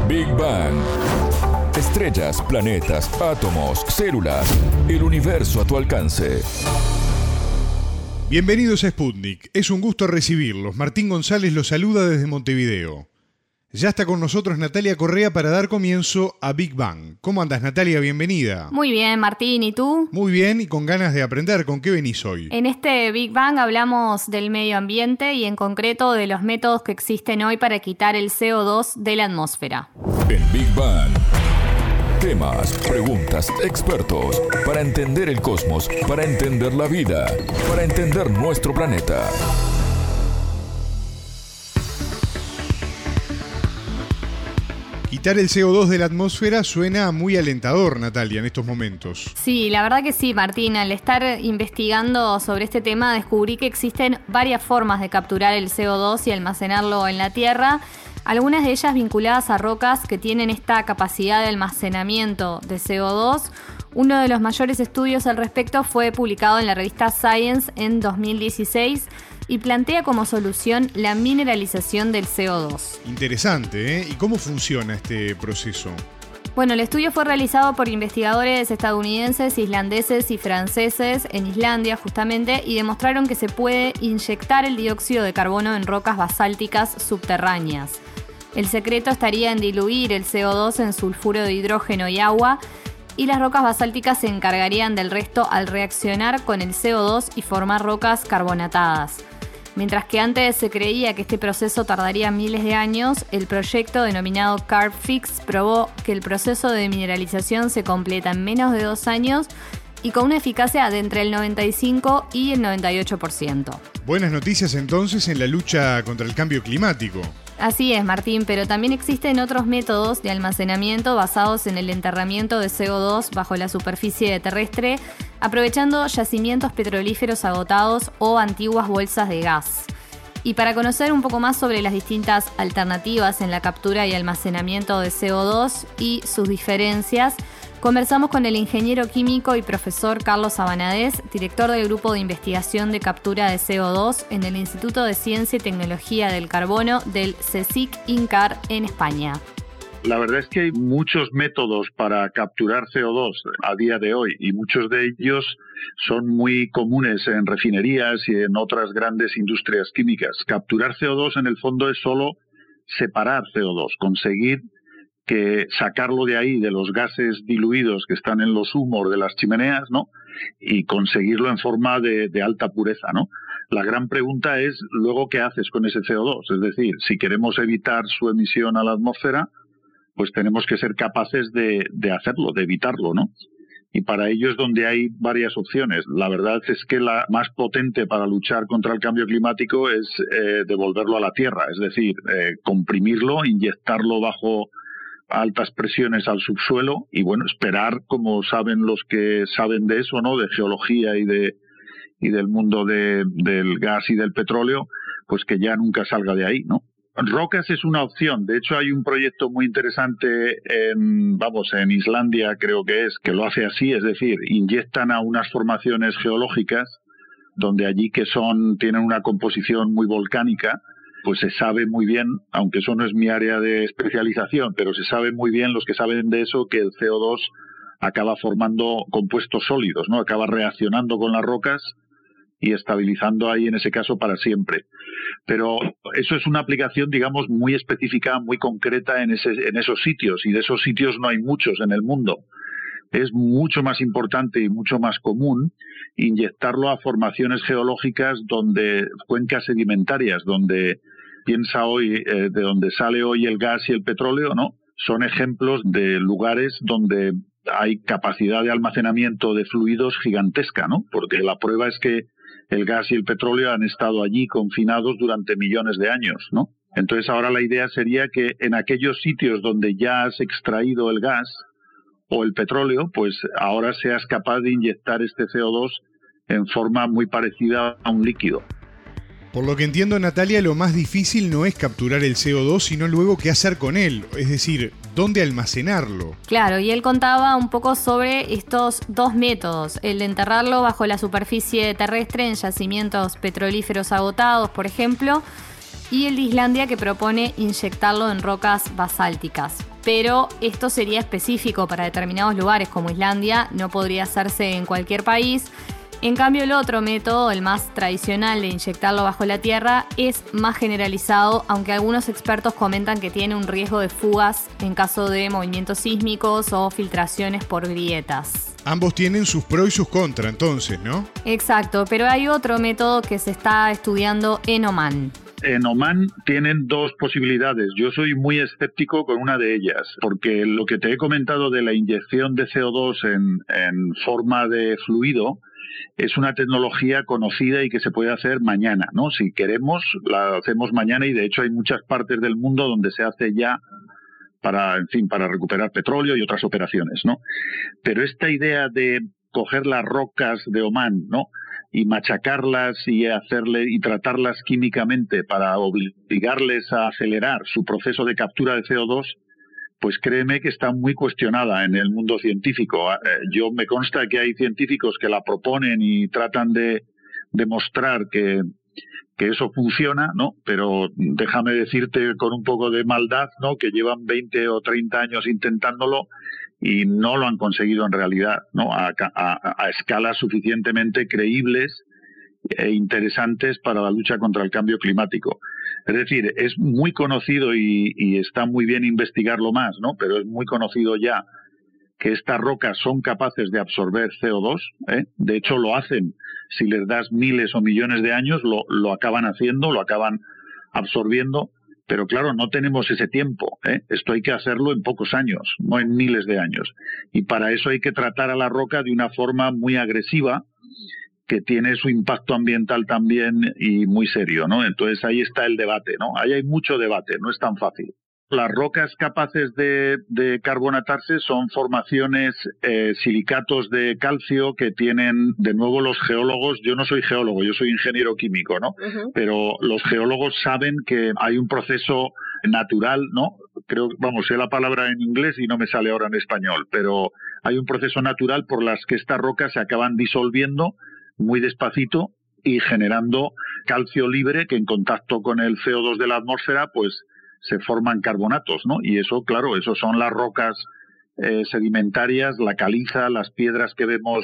Big Bang. Estrellas, planetas, átomos, células, el universo a tu alcance. Bienvenidos a Sputnik. Es un gusto recibirlos. Martín González los saluda desde Montevideo. Ya está con nosotros Natalia Correa para dar comienzo a Big Bang. ¿Cómo andas, Natalia? Bienvenida. Muy bien, Martín. ¿Y tú? Muy bien y con ganas de aprender. ¿Con qué venís hoy? En este Big Bang hablamos del medio ambiente y en concreto de los métodos que existen hoy para quitar el CO2 de la atmósfera. En Big Bang. Temas, preguntas, expertos, para entender el cosmos, para entender la vida, para entender nuestro planeta. Quitar el CO2 de la atmósfera suena muy alentador, Natalia, en estos momentos. Sí, la verdad que sí, Martín. Al estar investigando sobre este tema descubrí que existen varias formas de capturar el CO2 y almacenarlo en la Tierra. Algunas de ellas vinculadas a rocas que tienen esta capacidad de almacenamiento de CO2. Uno de los mayores estudios al respecto fue publicado en la revista Science en 2016 y plantea como solución la mineralización del CO2. Interesante, ¿eh? ¿Y cómo funciona este proceso? Bueno, el estudio fue realizado por investigadores estadounidenses, islandeses y franceses en Islandia justamente y demostraron que se puede inyectar el dióxido de carbono en rocas basálticas subterráneas. El secreto estaría en diluir el CO2 en sulfuro de hidrógeno y agua y las rocas basálticas se encargarían del resto al reaccionar con el CO2 y formar rocas carbonatadas. Mientras que antes se creía que este proceso tardaría miles de años, el proyecto denominado Carbfix probó que el proceso de mineralización se completa en menos de 2 años y con una eficacia de entre el 95 y el 98%. Buenas noticias entonces en la lucha contra el cambio climático. Así es, Martín, pero también existen otros métodos de almacenamiento basados en el enterramiento de CO2 bajo la superficie terrestre, aprovechando yacimientos petrolíferos agotados o antiguas bolsas de gas. Y para conocer un poco más sobre las distintas alternativas en la captura y almacenamiento de CO2 y sus diferencias, conversamos con el ingeniero químico y profesor Carlos Abanadés, director del Grupo de Investigación de Captura de CO2 en el Instituto de Ciencia y Tecnología del Carbono del CSIC INCAR en España. La verdad es que hay muchos métodos para capturar CO2 a día de hoy y muchos de ellos son muy comunes en refinerías y en otras grandes industrias químicas. Capturar CO2 en el fondo es solo separar CO2, conseguir que sacarlo de ahí, de los gases diluidos que están en los humos de las chimeneas, ¿no? Y conseguirlo en forma de alta pureza, ¿no? La gran pregunta es, luego, ¿qué haces con ese CO2? Es decir, si queremos evitar su emisión a la atmósfera, pues tenemos que ser capaces de hacerlo, de evitarlo, ¿no? Y para ello es donde hay varias opciones. La verdad es que la más potente para luchar contra el cambio climático es devolverlo a la Tierra, es decir, comprimirlo, inyectarlo bajo altas presiones al subsuelo y, bueno, esperar, como saben los que saben de eso, ¿no? De geología y del mundo del gas y del petróleo, pues que ya nunca salga de ahí, ¿no? Rocas es una opción. De hecho, hay un proyecto muy interesante en Islandia, creo que lo hace así, es decir, inyectan a unas formaciones geológicas donde allí tienen una composición muy volcánica, pues se sabe muy bien, aunque eso no es mi área de especialización, pero se sabe muy bien, los que saben de eso, que el CO2 acaba formando compuestos sólidos, ¿no? Acaba reaccionando con las rocas y estabilizando ahí en ese caso para siempre. Pero eso es una aplicación, digamos, muy específica, muy concreta en esos sitios, y de esos sitios no hay muchos en el mundo. Es mucho más importante y mucho más común inyectarlo a formaciones geológicas cuencas sedimentarias, donde piensa hoy, de donde sale hoy el gas y el petróleo, ¿no? Son ejemplos de lugares donde hay capacidad de almacenamiento de fluidos gigantesca, ¿no? Porque la prueba es que el gas y el petróleo han estado allí confinados durante millones de años, ¿no? Entonces ahora la idea sería que en aquellos sitios donde ya has extraído el gas o el petróleo, pues ahora seas capaz de inyectar este CO2 en forma muy parecida a un líquido. Por lo que entiendo, Natalia, lo más difícil no es capturar el CO2, sino luego qué hacer con él, es decir, dónde almacenarlo. Claro, y él contaba un poco sobre estos dos métodos, el de enterrarlo bajo la superficie terrestre en yacimientos petrolíferos agotados, por ejemplo, y el de Islandia, que propone inyectarlo en rocas basálticas. Pero esto sería específico para determinados lugares como Islandia, no podría hacerse en cualquier país. En cambio, el otro método, el más tradicional de inyectarlo bajo la tierra, es más generalizado, aunque algunos expertos comentan que tiene un riesgo de fugas en caso de movimientos sísmicos o filtraciones por grietas. Ambos tienen sus pros y sus contras, entonces, ¿no? Exacto, pero hay otro método que se está estudiando en Omán. En Omán tienen dos posibilidades. Yo soy muy escéptico con una de ellas, porque lo que te he comentado de la inyección de CO2 en forma de fluido es una tecnología conocida y que se puede hacer mañana, ¿no? Si queremos, la hacemos mañana, y de hecho hay muchas partes del mundo donde se hace ya para recuperar petróleo y otras operaciones, ¿no? Pero esta idea de coger las rocas de Omán, ¿no?, y machacarlas y tratarlas químicamente para obligarles a acelerar su proceso de captura de CO2, pues créeme que está muy cuestionada en el mundo científico. Yo me consta que hay científicos que la proponen y tratan de demostrar que eso funciona, ¿no? Pero déjame decirte con un poco de maldad, ¿no?, que llevan 20 o 30 años intentándolo y no lo han conseguido en realidad, ¿no?, a escalas suficientemente creíbles e interesantes para la lucha contra el cambio climático. Es decir, es muy conocido y está muy bien investigarlo más, ¿no?, pero es muy conocido ya que estas rocas son capaces de absorber CO2, ¿eh? De hecho lo hacen. Si les das miles o millones de años, lo acaban haciendo, lo acaban absorbiendo, pero claro, no tenemos ese tiempo, ¿eh? Esto hay que hacerlo en pocos años, no en miles de años. Y para eso hay que tratar a la roca de una forma muy agresiva, que tiene su impacto ambiental también y muy serio, ¿no? Entonces ahí está el debate, ¿no? Ahí hay mucho debate, no es tan fácil. Las rocas capaces de carbonatarse son formaciones, silicatos de calcio que tienen, de nuevo, los geólogos. Yo no soy geólogo, yo soy ingeniero químico, ¿no? Uh-huh. Pero los geólogos saben que hay un proceso natural, ¿no? Creo, sé la palabra en inglés y no me sale ahora en español, pero hay un proceso natural por las que estas rocas se acaban disolviendo muy despacito y generando calcio libre, que en contacto con el CO2 de la atmósfera, pues se forman carbonatos, ¿no? Y eso, claro, eso son las rocas sedimentarias, la caliza, las piedras que vemos,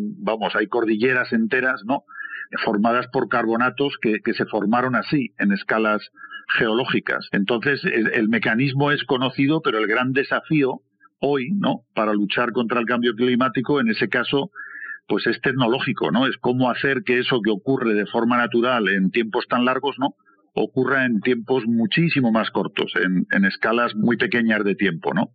hay cordilleras enteras, ¿no?, formadas por carbonatos que se formaron así, en escalas geológicas. Entonces, el mecanismo es conocido, pero el gran desafío hoy, ¿no?, para luchar contra el cambio climático, en ese caso, pues es tecnológico, ¿no? Es cómo hacer que eso que ocurre de forma natural en tiempos tan largos, ¿no?, ocurra en tiempos muchísimo más cortos, en escalas muy pequeñas de tiempo, ¿no?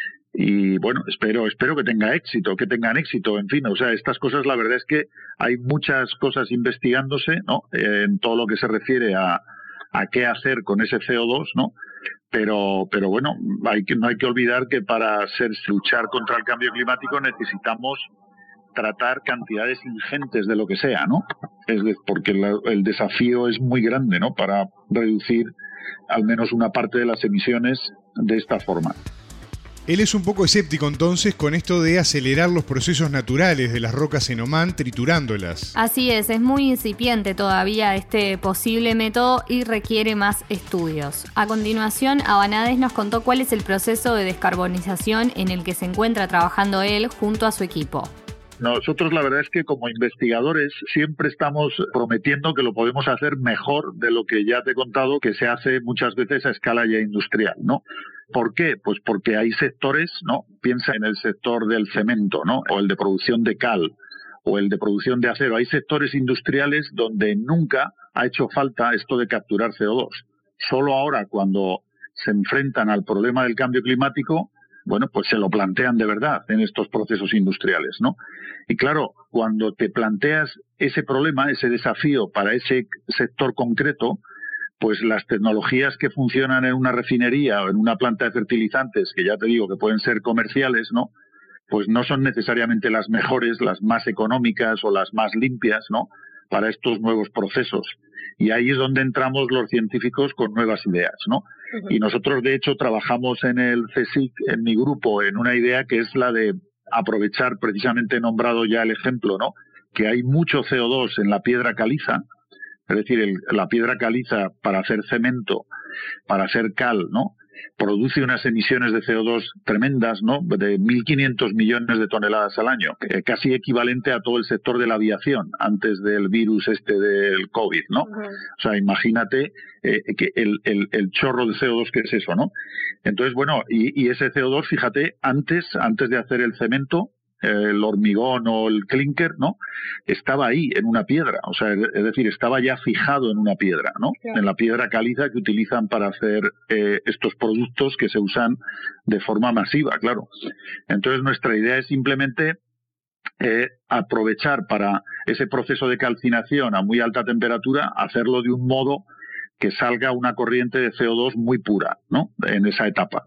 Y bueno, espero que tengan éxito, en fin, estas cosas, la verdad es que hay muchas cosas investigándose, ¿no?, en todo lo que se refiere a qué hacer con ese CO2, ¿no? Pero bueno, no hay que olvidar que para luchar contra el cambio climático necesitamos tratar cantidades ingentes de lo que sea, ¿no? Porque el desafío es muy grande, ¿no?, para reducir al menos una parte de las emisiones de esta forma. Él es un poco escéptico entonces con esto de acelerar los procesos naturales de las rocas en Omán triturándolas. Así es muy incipiente todavía este posible método y requiere más estudios. A continuación, Abanades nos contó cuál es el proceso de descarbonización en el que se encuentra trabajando él junto a su equipo. Nosotros la verdad es que como investigadores siempre estamos prometiendo que lo podemos hacer mejor de lo que ya te he contado que se hace muchas veces a escala ya industrial, ¿no? ¿Por qué? Pues porque hay sectores, ¿no? Piensa en el sector del cemento, ¿no?, o el de producción de cal, o el de producción de acero. Hay sectores industriales donde nunca ha hecho falta esto de capturar CO2. Solo ahora, cuando se enfrentan al problema del cambio climático, bueno, pues se lo plantean de verdad en estos procesos industriales, ¿no? Y claro, cuando te planteas ese problema, ese desafío para ese sector concreto, pues las tecnologías que funcionan en una refinería o en una planta de fertilizantes, que ya te digo que pueden ser comerciales, ¿no?, pues no son necesariamente las mejores, las más económicas o las más limpias, ¿no?, para estos nuevos procesos. Y ahí es donde entramos los científicos con nuevas ideas, ¿no? Uh-huh. Y nosotros, de hecho, trabajamos en el CSIC, en mi grupo, en una idea que es la de aprovechar, precisamente he nombrado ya el ejemplo, ¿no?, que hay mucho CO2 en la piedra caliza, Es decir, la piedra caliza para hacer cemento, para hacer cal, ¿no?, produce unas emisiones de CO2 tremendas, ¿no?, de 1.500 millones de toneladas al año, casi equivalente a todo el sector de la aviación antes del virus del COVID, ¿no? O sea, imagínate que el chorro de CO2 que es eso, ¿no? Entonces, bueno, y ese CO2, fíjate, antes de hacer el cemento, el hormigón o el clinker, ¿no?, estaba ahí en una piedra, o sea, es decir, estaba ya fijado en una piedra, ¿no?, claro, en la piedra caliza que utilizan para hacer estos productos que se usan de forma masiva, claro. Entonces nuestra idea es simplemente aprovechar para ese proceso de calcinación a muy alta temperatura, hacerlo de un modo que salga una corriente de CO2 muy pura, ¿no?, en esa etapa.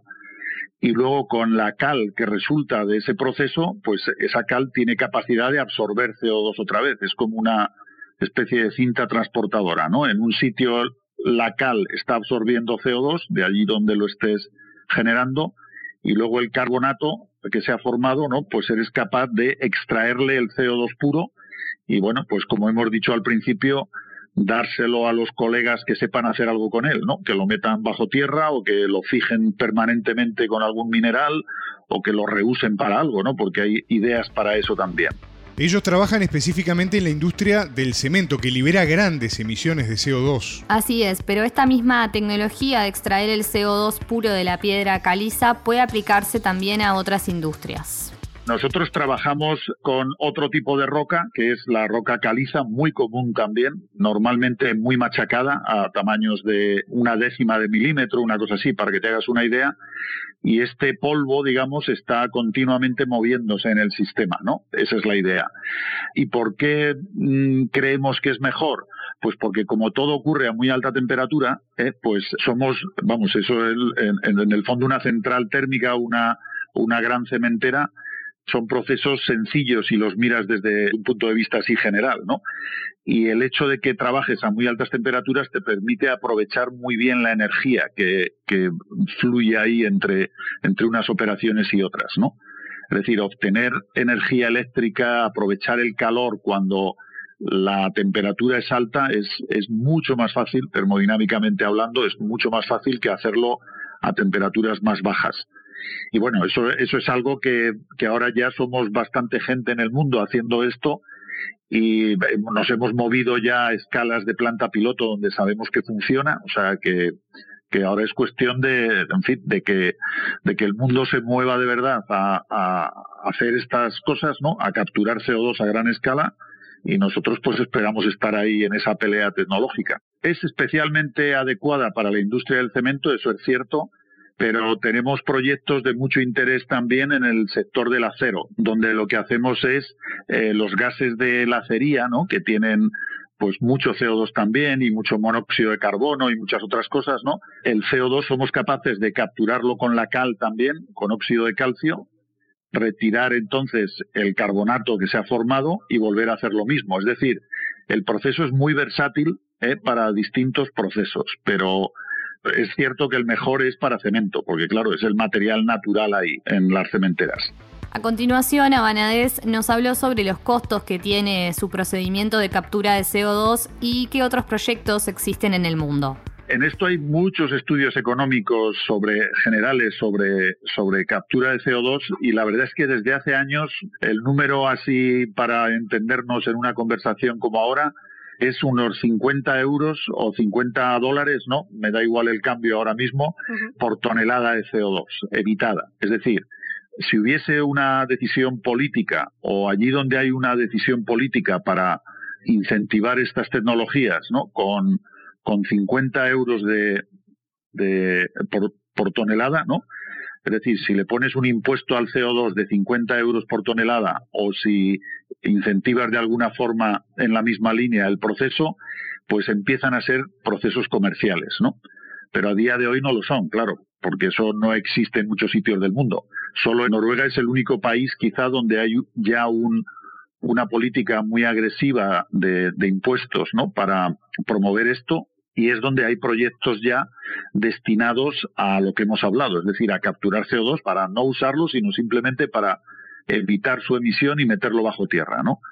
Y luego con la cal que resulta de ese proceso, pues esa cal tiene capacidad de absorber CO2 otra vez. Es como una especie de cinta transportadora, ¿no? En un sitio la cal está absorbiendo CO2, de allí donde lo estés generando, y luego el carbonato que se ha formado, ¿no?, pues eres capaz de extraerle el CO2 puro y, bueno, pues como hemos dicho al principio, dárselo a los colegas que sepan hacer algo con él, ¿no?, que lo metan bajo tierra o que lo fijen permanentemente con algún mineral o que lo reusen para algo, ¿no?, porque hay ideas para eso también. Ellos trabajan específicamente en la industria del cemento, que libera grandes emisiones de CO2. Así es, pero esta misma tecnología de extraer el CO2 puro de la piedra caliza puede aplicarse también a otras industrias. Nosotros trabajamos con otro tipo de roca, que es la roca caliza, muy común también, normalmente muy machacada a tamaños de 1/10 de milímetro, una cosa así, para que te hagas una idea. Y este polvo, digamos, está continuamente moviéndose en el sistema, ¿no? Esa es la idea. ¿Y por qué creemos que es mejor? Pues porque como todo ocurre a muy alta temperatura, pues somos, vamos, eso es en el fondo una central térmica, una gran cementera. Son procesos sencillos si los miras desde un punto de vista así general, ¿no? Y el hecho de que trabajes a muy altas temperaturas te permite aprovechar muy bien la energía que fluye ahí entre unas operaciones y otras, ¿no? Es decir, obtener energía eléctrica, aprovechar el calor cuando la temperatura es alta es mucho más fácil, termodinámicamente hablando, es mucho más fácil que hacerlo a temperaturas más bajas. Y bueno, eso es algo que ahora ya somos bastante gente en el mundo haciendo esto y nos hemos movido ya a escalas de planta piloto donde sabemos que funciona, o sea que ahora es cuestión de que el mundo se mueva de verdad a hacer estas cosas, ¿no?, a capturar CO2 a gran escala, y nosotros pues esperamos estar ahí en esa pelea tecnológica. Es especialmente adecuada para la industria del cemento, eso es cierto, pero tenemos proyectos de mucho interés también en el sector del acero, donde lo que hacemos es los gases de la acería, ¿no?, que tienen pues mucho CO2 también y mucho monóxido de carbono y muchas otras cosas, ¿no? El CO2 somos capaces de capturarlo con la cal también, con óxido de calcio, retirar entonces el carbonato que se ha formado y volver a hacer lo mismo. Es decir, el proceso es muy versátil para distintos procesos, pero es cierto que el mejor es para cemento, porque claro, es el material natural ahí en las cementeras. A continuación, Abanadés nos habló sobre los costos que tiene su procedimiento de captura de CO2 y qué otros proyectos existen en el mundo. En esto hay muchos estudios económicos generales sobre captura de CO2 y la verdad es que desde hace años el número así para entendernos en una conversación como ahora es unos 50 euros o 50 dólares, ¿no? Me da igual el cambio ahora mismo, por tonelada de CO2 evitada. Es decir, si hubiese una decisión política o allí donde hay una decisión política para incentivar estas tecnologías, ¿no?, con 50 euros por tonelada, ¿no? Es decir, si le pones un impuesto al CO2 de 50 euros por tonelada o si incentivas de alguna forma en la misma línea el proceso, pues empiezan a ser procesos comerciales, ¿no? Pero a día de hoy no lo son, claro, porque eso no existe en muchos sitios del mundo. Solo en Noruega es el único país quizá donde hay ya una política muy agresiva de impuestos, ¿no?, para promover esto. Y es donde hay proyectos ya destinados a lo que hemos hablado, es decir, a capturar CO2 para no usarlo, sino simplemente para evitar su emisión y meterlo bajo tierra, ¿no?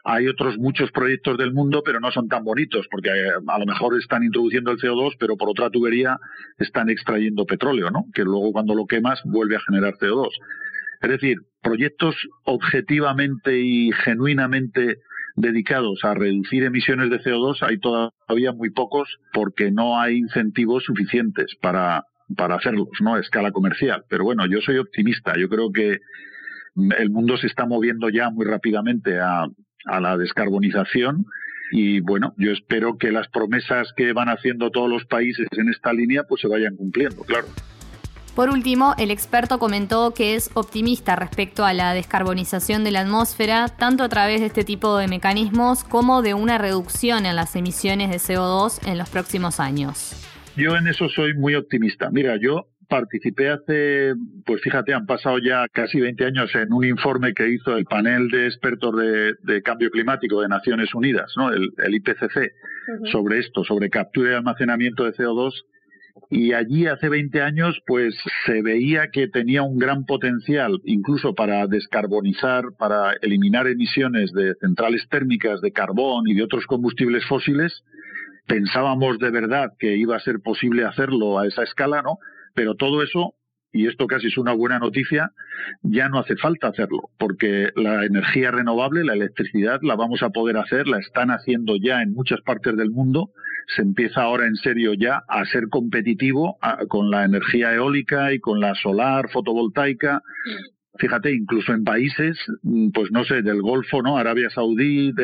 Hay otros muchos proyectos del mundo, pero no son tan bonitos, porque a lo mejor están introduciendo el CO2, pero por otra tubería están extrayendo petróleo, ¿no? Que luego cuando lo quemas vuelve a generar CO2. Es decir, proyectos objetivamente y genuinamente dedicados a reducir emisiones de CO2 hay todavía muy pocos, porque no hay incentivos suficientes para hacerlos, ¿no? A escala comercial. Pero bueno, yo soy optimista. Yo creo que el mundo se está moviendo ya muy rápidamente a la descarbonización y bueno, yo espero que las promesas que van haciendo todos los países en esta línea pues se vayan cumpliendo, claro. Por último, el experto comentó que es optimista respecto a la descarbonización de la atmósfera, tanto a través de este tipo de mecanismos como de una reducción en las emisiones de CO2 en los próximos años. Yo en eso soy muy optimista. Mira, yo participé hace, pues fíjate, han pasado ya casi 20 años en un informe que hizo el panel de expertos de cambio climático de Naciones Unidas, ¿no? El IPCC, sobre esto, sobre captura y almacenamiento de CO2. Y allí hace 20 años pues se veía que tenía un gran potencial incluso para descarbonizar, para eliminar emisiones de centrales térmicas de carbón y de otros combustibles fósiles. Pensábamos de verdad que iba a ser posible hacerlo a esa escala, ¿no? Pero todo eso, y esto casi es una buena noticia, ya no hace falta hacerlo, porque la energía renovable, la electricidad, la vamos a poder hacer, la están haciendo ya en muchas partes del mundo. Se empieza ahora en serio ya a ser competitivo con la energía eólica y con la solar, fotovoltaica. Fíjate, incluso en países, pues no sé, del Golfo, ¿no? Arabia Saudí,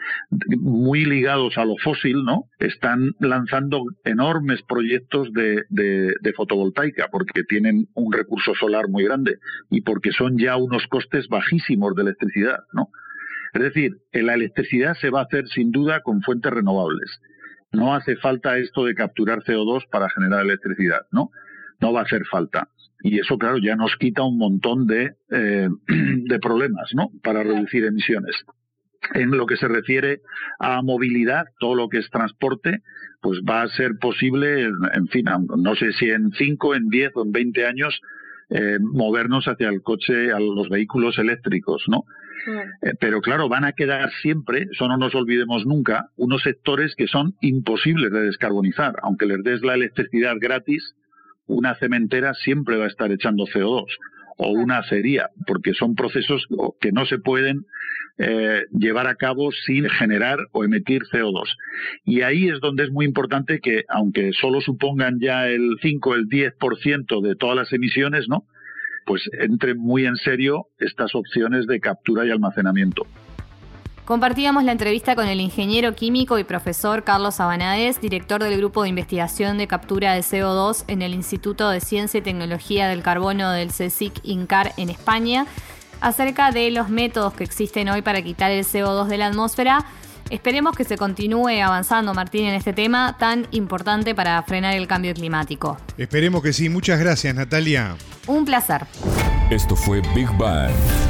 muy ligados a lo fósil, ¿no? Están lanzando enormes proyectos de fotovoltaica porque tienen un recurso solar muy grande y porque son ya unos costes bajísimos de electricidad, ¿no? Es decir, la electricidad se va a hacer sin duda con fuentes renovables. No hace falta esto de capturar CO2 para generar electricidad, ¿no? No va a hacer falta. Y eso, claro, ya nos quita un montón de problemas, ¿no? Para reducir emisiones. En lo que se refiere a movilidad, todo lo que es transporte, pues va a ser posible, en fin, no sé si en 5, en 10 o en 20 años, movernos hacia el coche, a los vehículos eléctricos, ¿no? Pero claro, van a quedar siempre, eso no nos olvidemos nunca, unos sectores que son imposibles de descarbonizar. Aunque les des la electricidad gratis, una cementera siempre va a estar echando CO2, o una acería, porque son procesos que no se pueden llevar a cabo sin generar o emitir CO2. Y ahí es donde es muy importante que, aunque solo supongan ya el 5, el 10% de todas las emisiones, ¿no?, pues entren muy en serio estas opciones de captura y almacenamiento. Compartíamos la entrevista con el ingeniero químico y profesor Carlos Abanades, director del Grupo de Investigación de Captura de CO2 en el Instituto de Ciencia y Tecnología del Carbono del CSIC-INCAR en España, acerca de los métodos que existen hoy para quitar el CO2 de la atmósfera. Esperemos que se continúe avanzando, Martín, en este tema tan importante para frenar el cambio climático. Esperemos que sí. Muchas gracias, Natalia. Un placer. Esto fue Big Bang.